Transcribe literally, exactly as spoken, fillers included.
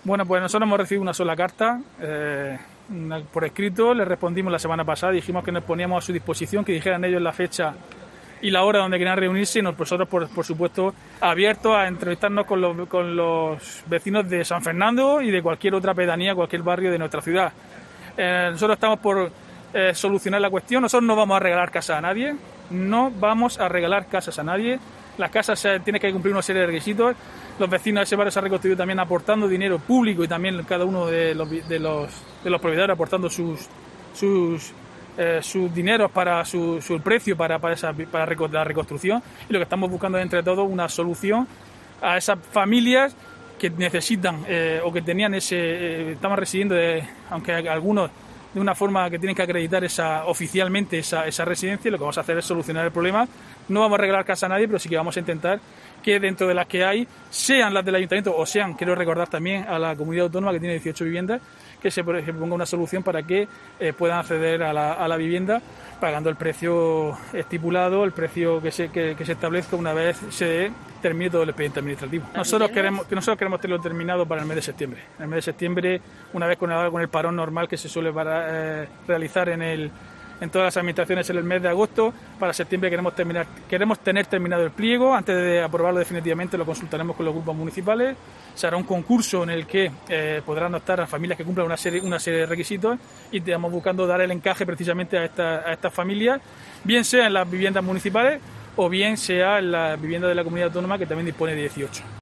Bueno, pues nosotros hemos recibido una sola carta eh, una, por escrito, les respondimos la semana pasada, dijimos que nos poníamos a su disposición, que dijeran ellos la fecha y la hora donde querían reunirse y nosotros, por, por supuesto, abiertos a entrevistarnos con los, con los vecinos de San Fernando y de cualquier otra pedanía, cualquier barrio de nuestra ciudad. Eh, nosotros estamos por eh, solucionar la cuestión, nosotros no vamos a regalar casas a nadie, no vamos a regalar casas a nadie. Las casas se, tienen que cumplir una serie de requisitos. Los vecinos de ese barrio se han reconstruido también aportando dinero público y también cada uno de los, de los, de los propietarios aportando sus sus, eh, sus dineros para su, su precio para, para, esa, para la reconstrucción. Y lo que estamos buscando es entre todos una solución a esas familias que necesitan eh, o que tenían ese, eh, estamos residiendo, de, aunque algunos de una forma que tienen que acreditar esa oficialmente esa, esa residencia. Lo que vamos a hacer es solucionar el problema. No vamos a regalar casa a nadie, pero sí que vamos a intentar que dentro de las que hay, sean las del ayuntamiento o sean, quiero recordar también a la comunidad autónoma que tiene dieciocho viviendas, que se ponga una solución para que eh, puedan acceder a la, a la vivienda pagando el precio estipulado, el precio que se, que, que se establezca una vez se termine todo el expediente administrativo. Nosotros queremos, que nosotros queremos tenerlo terminado para el mes de septiembre. En el mes de septiembre, una vez con el, con el parón normal que se suele para, eh, realizar en el en todas las administraciones en el mes de agosto, para septiembre queremos terminar, queremos tener terminado el pliego. Antes de aprobarlo definitivamente lo consultaremos con los grupos municipales. Se hará un concurso en el que eh, podrán optar a familias que cumplan una serie, una serie de requisitos y estamos buscando dar el encaje precisamente a, esta, a estas familias, bien sea en las viviendas municipales o bien sea en la vivienda de la comunidad autónoma que también dispone de dieciocho.